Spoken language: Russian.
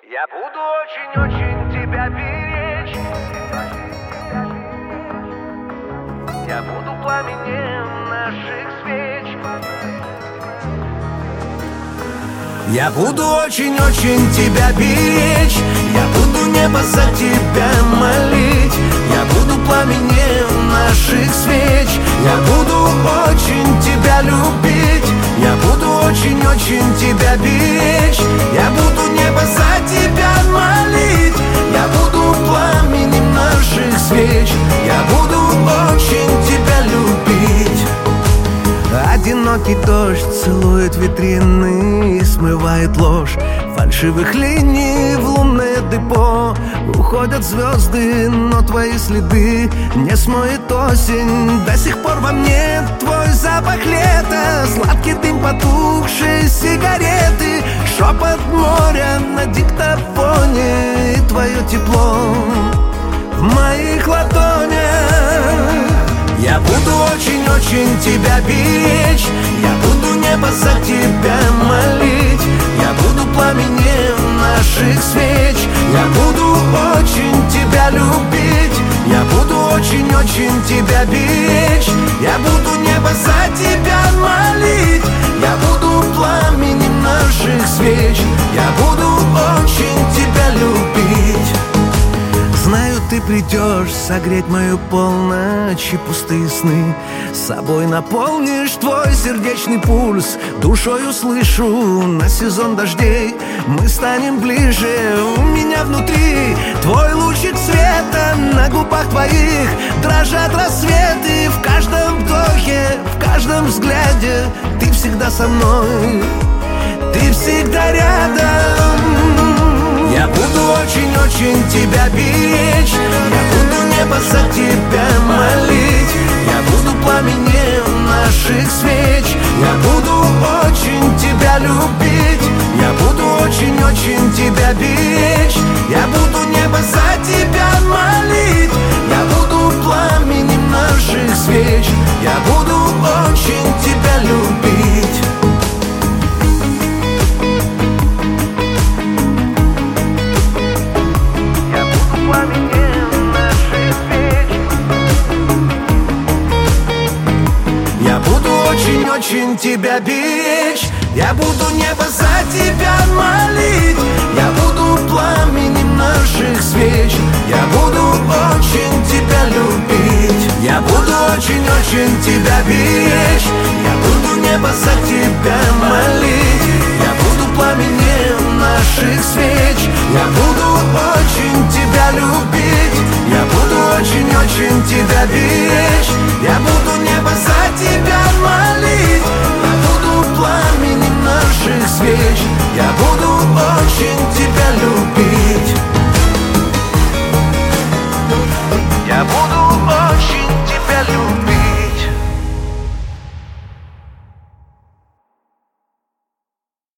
Я буду очень-очень тебя беречь. Я буду пламенем наших свеч. Я буду очень-очень тебя беречь. Я буду небо за тебя молить. Я буду пламенем наших свеч. Я буду очень тебя любить. Я буду очень-очень тебя беречь. Я буду небо за тебя молить. Я буду пламенем наших свеч. Я буду очень тебя любить. Одинокий дождь целует витрины и смывает ложь фальшивых линий в лунное депо. Уходят звезды, но твои следы не смоет осень. До сих пор во мне твой запах лета, сладкий дым потухшей сигареты, шепот моря на диктофоне и твое тепло в моих ладонях. Я буду очень-очень тебя беречь. Я буду небо за тебя молить. Я буду пламенем наших свеч. Я буду очень тебя любить. Я буду очень-очень тебя беречь. Я буду небо за тебя молить. Я буду пламенем наших свеч. Я буду очень тебя любить. Знаю, ты придешь согреть мою полночь и пустые сны. С собой наполнишь твой сердечный пульс. Душой услышу на сезон дождей. Мы станем ближе, у меня внутри твой лучик света. На губах твоих дрожат рассветы. В каждом вдохе, в каждом взгляде ты всегда со мной, ты всегда рядом. Я буду очень-очень тебя беречь. Я буду небо за тебя молить. Я буду пламенем наших свеч. Я буду очень тебя любить. Я буду очень-очень тебя беречь. Я буду небо за тебя молить. Я буду пламенем наших свеч. Я буду очень тебя любить. Очень тебя беречь. Я буду небо за тебя молить. Я буду пламенем наших свеч. Я буду очень тебя любить. Я буду очень-очень тебя беречь. Я буду небо за тебя молить. Я буду пламенем наших свеч. Я буду очень тебя любить. Я буду очень-очень тебя беречь. Я буду небо за тебя молить. Я буду пламенем наших свеч. Я буду